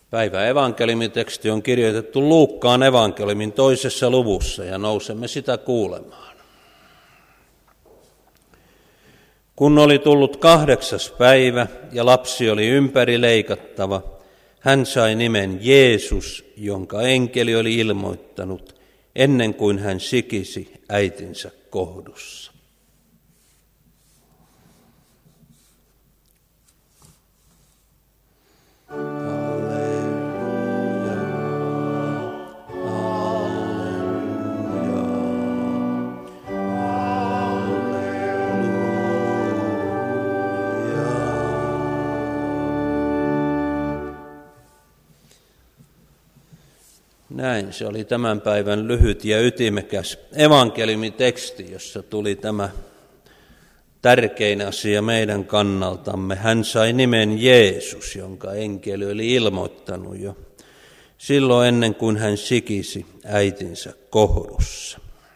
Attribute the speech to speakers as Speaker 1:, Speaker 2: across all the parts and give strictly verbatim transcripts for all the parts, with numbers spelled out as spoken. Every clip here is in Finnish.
Speaker 1: Päivän evankeliumiteksti on kirjoitettu Luukkaan evankeliumin toisessa luvussa ja nousemme sitä kuulemaan. Kun oli tullut kahdeksas päivä ja lapsi oli ympäri leikattava, hän sai nimen Jeesus, jonka enkeli oli ilmoittanut ennen kuin hän sikisi äitinsä kohdussa. Näin, se oli tämän päivän lyhyt ja ytimekäs evankeliumiteksti, jossa tuli tämä tärkein asia meidän kannaltamme. Hän sai nimen Jeesus, jonka enkeli oli ilmoittanut jo silloin ennen kuin hän sikisi äitinsä kohdussa.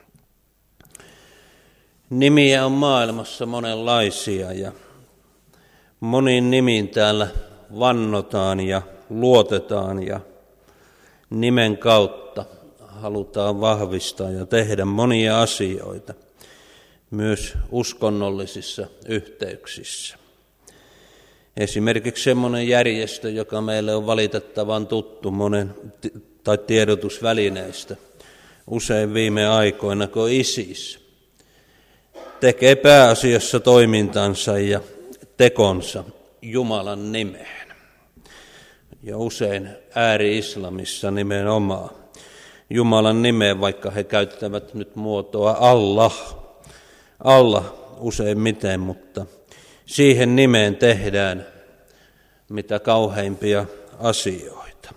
Speaker 1: Nimiä on maailmassa monenlaisia ja moniin nimiin täällä vannotaan ja luotetaan ja nimen kautta halutaan vahvistaa ja tehdä monia asioita, myös uskonnollisissa yhteyksissä. Esimerkiksi semmoinen järjestö, joka meille on valitettavan tuttu monen tai tiedotusvälineistä usein viime aikoina, kuin ISIS, tekee pääasiassa toimintansa ja tekonsa Jumalan nimeen. Ja usein ääri-islamissa nimenomaan Jumalan nimeen, vaikka he käyttävät nyt muotoa Allah. Allah useimmiten, mutta siihen nimeen tehdään mitä kauheimpia asioita.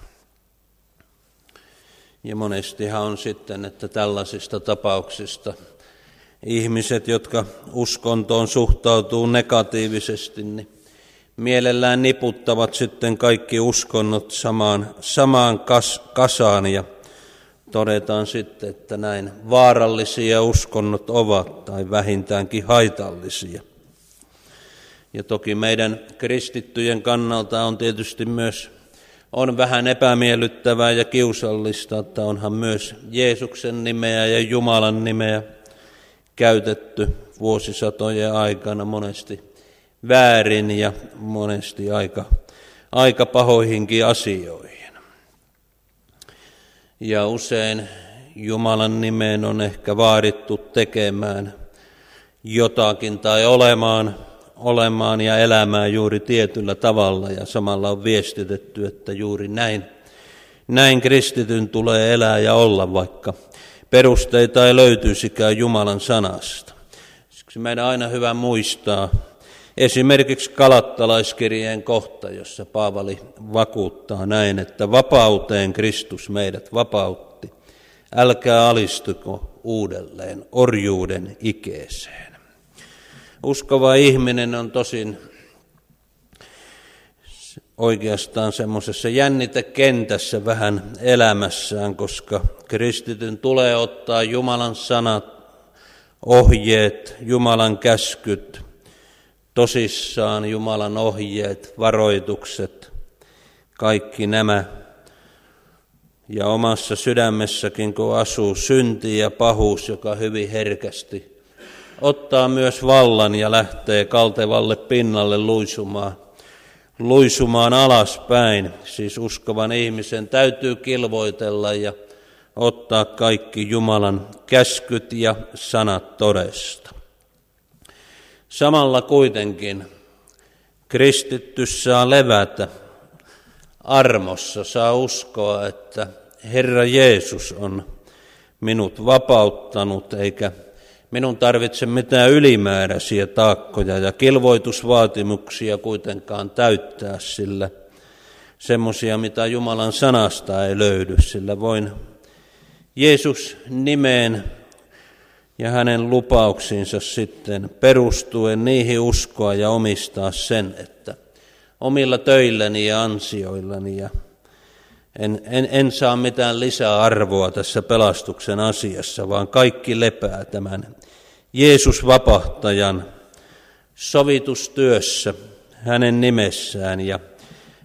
Speaker 1: Ja monestihan on sitten, että tällaisista tapauksista ihmiset, jotka uskontoon suhtautuu negatiivisesti, niin mielellään niputtavat sitten kaikki uskonnot samaan, samaan kas, kasaan ja todetaan sitten, että näin vaarallisia uskonnot ovat tai vähintäänkin haitallisia. Ja toki meidän kristittyjen kannalta on tietysti myös on vähän epämiellyttävää ja kiusallista, että onhan myös Jeesuksen nimeä ja Jumalan nimeä käytetty vuosisatojen aikana monesti väärin ja monesti aika, aika pahoihinkin asioihin. Ja usein Jumalan nimeen on ehkä vaadittu tekemään jotakin tai olemaan, olemaan ja elämään juuri tietyllä tavalla. Ja samalla on viestitetty, että juuri näin, näin kristityn tulee elää ja olla, vaikka perusteita ei löytyisikään Jumalan sanasta. Siksi meidän on aina hyvä muistaa esimerkiksi Galattalaiskirjeen kohta, jossa Paavali vakuuttaa näin, että vapauteen Kristus meidät vapautti. Älkää alistuko uudelleen orjuuden ikeeseen. Uskova ihminen on tosin oikeastaan semmoisessa jännitekentässä vähän elämässään, koska kristityn tulee ottaa Jumalan sanat, ohjeet, Jumalan käskyt, tosissaan Jumalan ohjeet, varoitukset, kaikki nämä. Ja omassa sydämessäkin, kun asuu synti ja pahuus, joka hyvin herkästi ottaa myös vallan ja lähtee kaltevalle pinnalle luisumaan, luisumaan alaspäin. Siis uskovan ihmisen täytyy kilvoitella ja ottaa kaikki Jumalan käskyt ja sanat todesta. Samalla kuitenkin kristitty saa levätä armossa, saa uskoa, että Herra Jeesus on minut vapauttanut, eikä minun tarvitse mitään ylimääräisiä taakkoja ja kilvoitusvaatimuksia kuitenkaan täyttää, sillä semmoisia, mitä Jumalan sanasta ei löydy, sillä voin Jeesus nimeen ja hänen lupauksiinsa sitten perustuen niihin uskoa ja omistaa sen, että omilla töilläni ja ansioillani ja en, en, en saa mitään lisäarvoa tässä pelastuksen asiassa, vaan kaikki lepää tämän Jeesus vapahtajan sovitustyössä hänen nimessään ja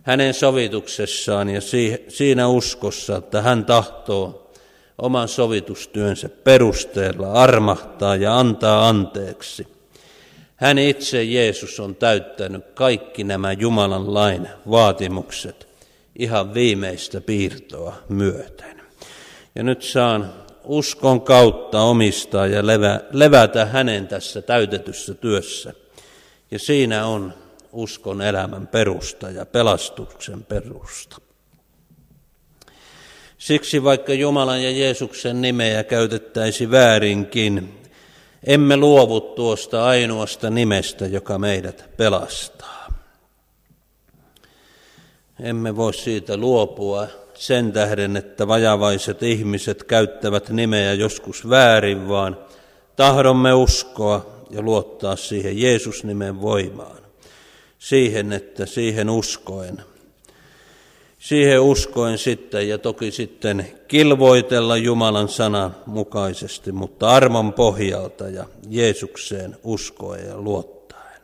Speaker 1: hänen sovituksessaan ja siinä uskossa, että hän tahtoo oman sovitustyönsä perusteella armahtaa ja antaa anteeksi. Hän itse, Jeesus, on täyttänyt kaikki nämä Jumalan lain vaatimukset ihan viimeistä piirtoa myöten. Ja nyt saan uskon kautta omistaa ja levä, levätä hänen tässä täytetyssä työssä. Ja siinä on uskon elämän perusta ja pelastuksen perusta. Siksi vaikka Jumalan ja Jeesuksen nimeä käytettäisi väärinkin, emme luovu tuosta ainoasta nimestä, joka meidät pelastaa. Emme voi siitä luopua sen tähden, että vajavaiset ihmiset käyttävät nimeä joskus väärin, vaan tahdomme uskoa ja luottaa siihen Jeesus-nimen voimaan. Siihen, että siihen uskoen. Siihen uskoen sitten ja toki sitten kilvoitella Jumalan sanan mukaisesti, mutta armon pohjalta ja Jeesukseen uskoen ja luottaen.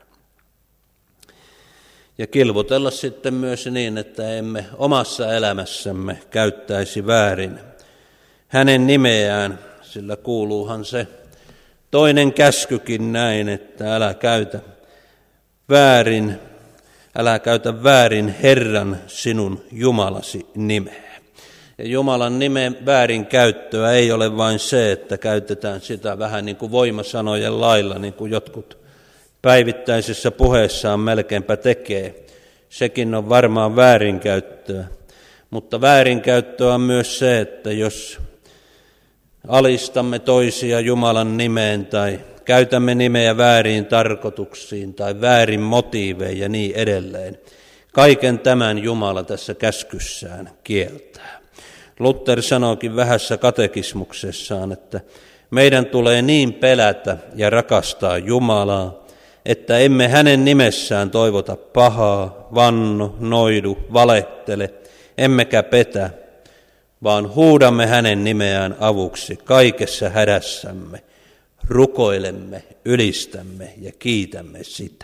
Speaker 1: Ja kilvotella sitten myös niin, että emme omassa elämässämme käyttäisi väärin hänen nimeään, sillä kuuluuhan se toinen käskykin näin, että älä käytä väärin, älä käytä väärin Herran sinun Jumalasi nimeä. Ja Jumalan nimen väärinkäyttöä ei ole vain se, että käytetään sitä vähän niin kuin voimasanojen lailla, niin kuin jotkut päivittäisessä puheessaan melkeinpä tekee. Sekin on varmaan väärinkäyttöä, mutta väärinkäyttöä on myös se, että jos alistamme toisia Jumalan nimeen tai käytämme nimeä väärin tarkoituksiin tai väärin motiivein ja niin edelleen. Kaiken tämän Jumala tässä käskyssään kieltää. Luther sanookin vähässä katekismuksessaan, että meidän tulee niin pelätä ja rakastaa Jumalaa, että emme hänen nimessään toivota pahaa, vanno, noidu, valehtele, emmekä petä, vaan huudamme hänen nimeään avuksi kaikessa hädässämme. Rukoilemme, ylistämme ja kiitämme sitä.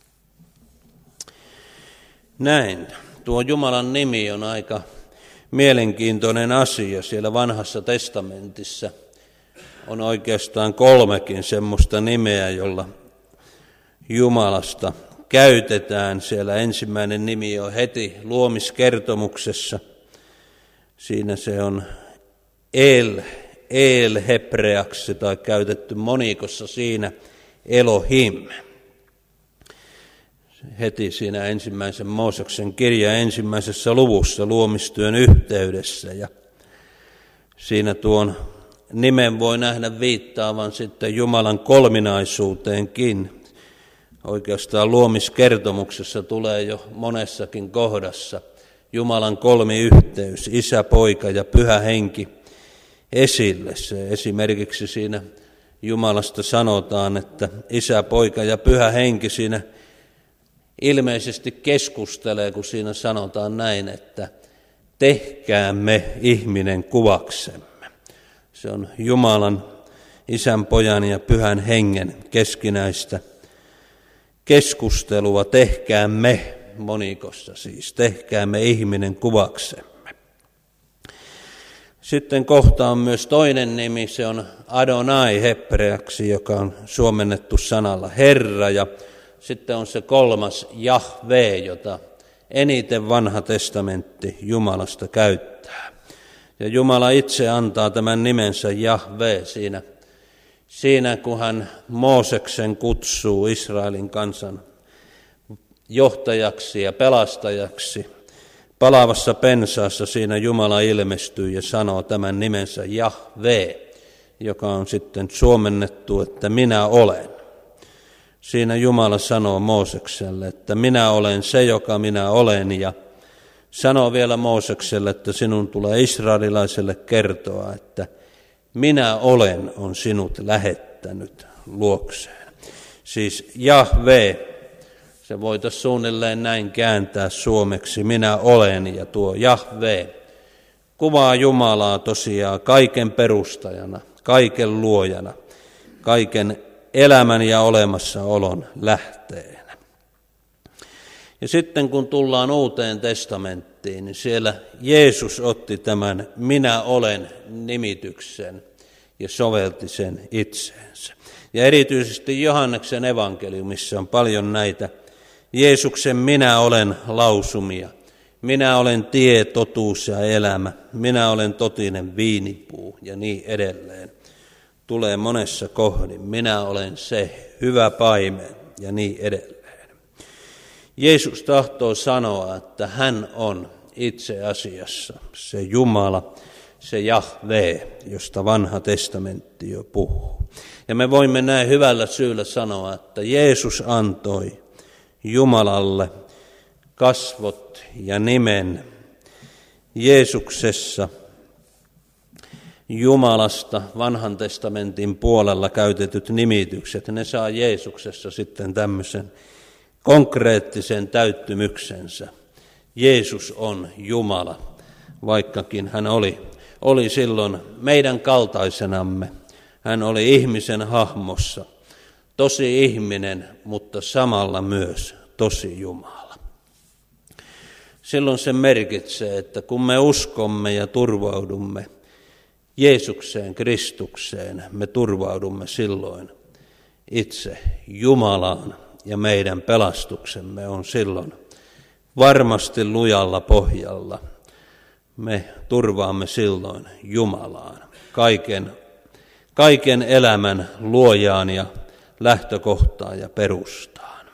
Speaker 1: Näin. Tuo Jumalan nimi on aika mielenkiintoinen asia. Siellä Vanhassa testamentissa on oikeastaan kolmekin semmoista nimeä, jolla Jumalasta käytetään. Siellä ensimmäinen nimi on heti luomiskertomuksessa. Siinä se on El. El hebreaksi tai käytetty monikossa siinä Elohim. Heti siinä ensimmäisen Mooseksen kirjan ensimmäisessä luvussa luomistyön yhteydessä. Ja siinä tuon nimen voi nähdä viittaavan sitten Jumalan kolminaisuuteenkin. Oikeastaan luomiskertomuksessa tulee jo monessakin kohdassa Jumalan kolmiyhteys, Isä, Poika ja Pyhä Henki esille. Se esimerkiksi siinä Jumalasta sanotaan, että Isä, Poika ja Pyhä Henki siinä ilmeisesti keskustelee, kun siinä sanotaan näin, että tehkäämme ihminen kuvaksemme. Se on Jumalan, Isän, Pojan ja Pyhän Hengen keskinäistä keskustelua. Tehkäämme monikossa siis, tehkäämme ihminen kuvaksemme. Sitten kohta on myös toinen nimi, se on Adonai hebreaksi, joka on suomennettu sanalla Herra, ja sitten on se kolmas Jahve, jota eniten Vanha testamentti Jumalasta käyttää. Ja Jumala itse antaa tämän nimensä Jahve siinä, siinä kun hän Mooseksen kutsuu Israelin kansan johtajaksi ja pelastajaksi. Palavassa pensaassa siinä Jumala ilmestyy ja sanoo tämän nimensä Jahve, joka on sitten suomennettu, että minä olen. Siinä Jumala sanoo Moosekselle, että minä olen se, joka minä olen, ja sanoo vielä Moosekselle, että sinun tulee israelilaiselle kertoa, että minä olen on sinut lähettänyt luokseen. Siis Jahve, se voitaisiin suunnilleen näin kääntää suomeksi, minä olen, ja tuo Jahve kuvaa Jumalaa tosiaan kaiken perustajana, kaiken luojana, kaiken elämän ja olemassaolon lähteenä. Ja sitten kun tullaan Uuteen testamenttiin, niin siellä Jeesus otti tämän minä olen nimityksen ja sovelti sen itseensä. Ja erityisesti Johanneksen evankeliumissa on paljon näitä Jeesuksen minä olen lausumia. Minä olen tie, totuus ja elämä. Minä olen totinen viinipuu ja niin edelleen. Tulee monessa kohdin. Minä olen se hyvä paimen ja niin edelleen. Jeesus tahtoo sanoa, että hän on itse asiassa se Jumala, se Jahve, josta vanha testamentti jo puhuu. Ja me voimme näin hyvällä syyllä sanoa, että Jeesus antoi Jumalalle kasvot ja nimen. Jeesuksessa Jumalasta vanhan testamentin puolella käytetyt nimitykset, ne saa Jeesuksessa sitten tämmöisen konkreettisen täyttymyksensä. Jeesus on Jumala, vaikkakin hän oli, oli silloin meidän kaltaisenamme. Hän oli ihmisen hahmossa, tosi ihminen, mutta samalla myös tosi Jumala. Silloin se merkitsee, että kun me uskomme ja turvaudumme Jeesukseen, Kristukseen, me turvaudumme silloin itse Jumalaan ja meidän pelastuksemme on silloin varmasti lujalla pohjalla. Me turvaamme silloin Jumalaan, kaiken, kaiken elämän luojaan ja lähtökohtaan ja perustaan.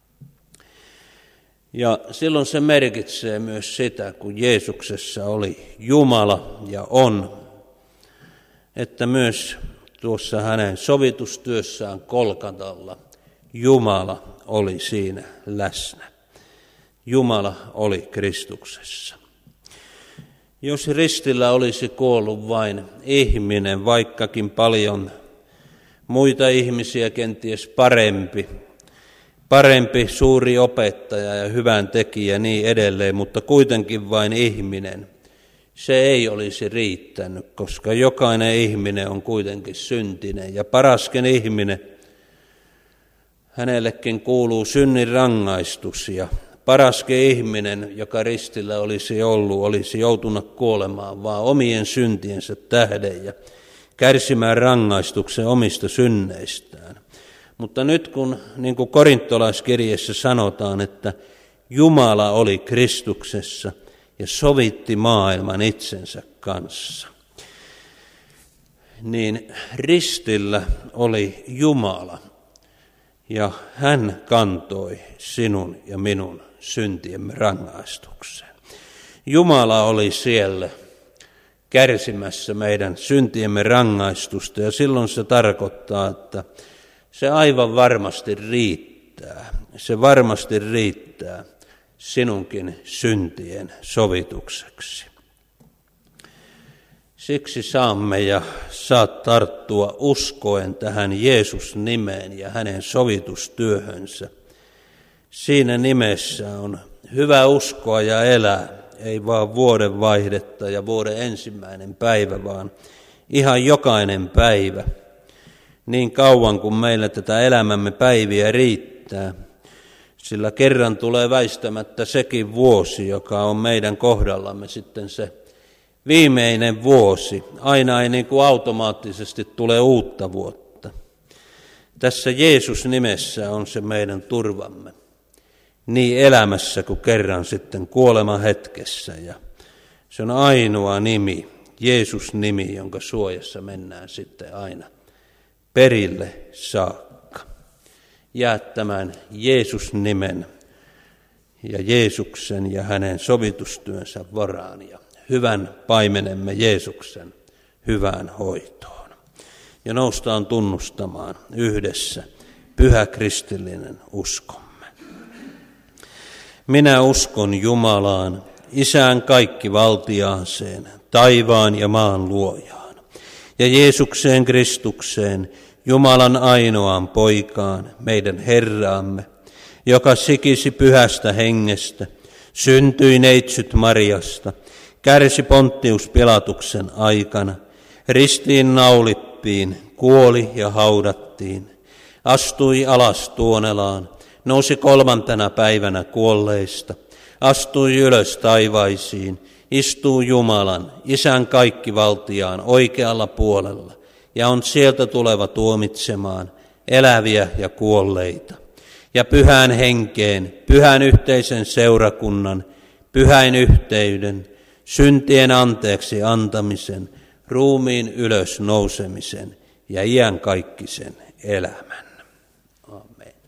Speaker 1: Ja silloin se merkitsee myös sitä, kun Jeesuksessa oli Jumala ja on, että myös tuossa hänen sovitustyössään Kolkatalla Jumala oli siinä läsnä. Jumala oli Kristuksessa. Jos ristillä olisi kuollut vain ihminen, vaikkakin paljon muita ihmisiä kenties parempi, parempi suuri opettaja ja hyvän tekijä niin edelleen, mutta kuitenkin vain ihminen, se ei olisi riittänyt, koska jokainen ihminen on kuitenkin syntinen ja paraskin ihminen, hänellekin kuuluu synnin rangaistus ja paraskin ihminen, joka ristillä olisi ollut, olisi joutunut kuolemaan vaan omien syntiensä tähden ja kärsimään rangaistuksen omista synneistään. Mutta nyt kun, niin kuin korintolaiskirjeessä sanotaan, että Jumala oli Kristuksessa ja sovitti maailman itsensä kanssa, niin ristillä oli Jumala ja hän kantoi sinun ja minun syntiemme rangaistuksen. Jumala oli siellä kärsimässä meidän syntiemme rangaistusta ja silloin se tarkoittaa, että se aivan varmasti riittää. Se varmasti riittää sinunkin syntien sovitukseksi. Siksi saamme ja saat tarttua uskoen tähän Jeesus-nimeen ja hänen sovitustyöhönsä. Siinä nimessä on hyvä uskoa ja elää, ei vaan vuoden vaihdetta ja vuoden ensimmäinen päivä, vaan ihan jokainen päivä. Niin kauan kuin meillä tätä elämämme päiviä riittää, sillä kerran tulee väistämättä sekin vuosi, joka on meidän kohdallamme sitten se viimeinen vuosi. Aina ei niin kuin automaattisesti tule uutta vuotta. Tässä Jeesus-nimessä on se meidän turvamme. Niin elämässä kuin kerran sitten kuoleman hetkessä. Ja se on ainoa nimi, Jeesus-nimi, jonka suojassa mennään sitten aina perille saakka. Jää tämän Jeesus-nimen ja Jeesuksen ja hänen sovitustyönsä varaan ja hyvän paimenemme Jeesuksen hyvään hoitoon. Ja noustaan tunnustamaan yhdessä pyhä kristillinen uskomme. Minä uskon Jumalaan, Isään kaikkivaltiaaseen, taivaan ja maan luojaan, ja Jeesukseen Kristukseen, Jumalan ainoaan poikaan, meidän Herraamme, joka sikisi pyhästä hengestä, syntyi neitsyt Mariasta, kärsi Ponttius Pilatuksen aikana, ristiin naulittiin, kuoli ja haudattiin, astui alas Tuonelaan, nousi kolmantena päivänä kuolleista, astui ylös taivaisiin, istuu Jumalan, Isän kaikkivaltiaan oikealla puolella, ja on sieltä tuleva tuomitsemaan eläviä ja kuolleita. Ja pyhään henkeen, pyhän yhteisen seurakunnan, pyhäin yhteyden, syntien anteeksi antamisen, ruumiin ylös nousemisen ja iankaikkisen elämän.